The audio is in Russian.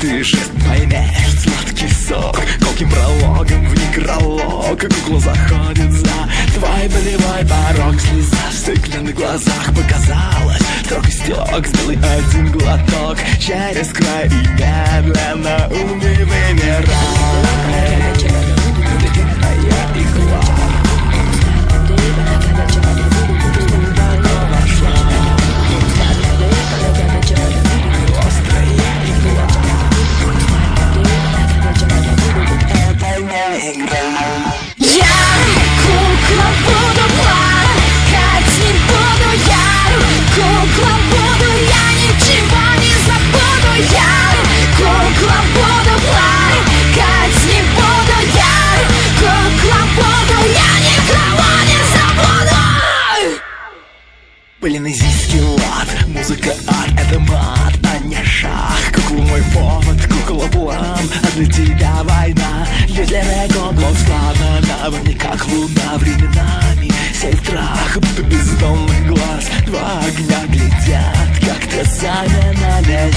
дышит поймешь сладкий сок. Колким прологом в некролог кукла заходит за твой болевой порог. Слеза в стеклянных глазах показалась строк и стелок. Сделай один глоток через край и медленно умри вымирай. Длинная игла полинезийский лад, музыка ад, это мат, а не шах. Кукла мой повод, кукла план, а для тебя война. Ветреный комплот складно на мне, как луна временами. Сей страх, будто бездонный глаз, два огня глядят, как ты сами на меня.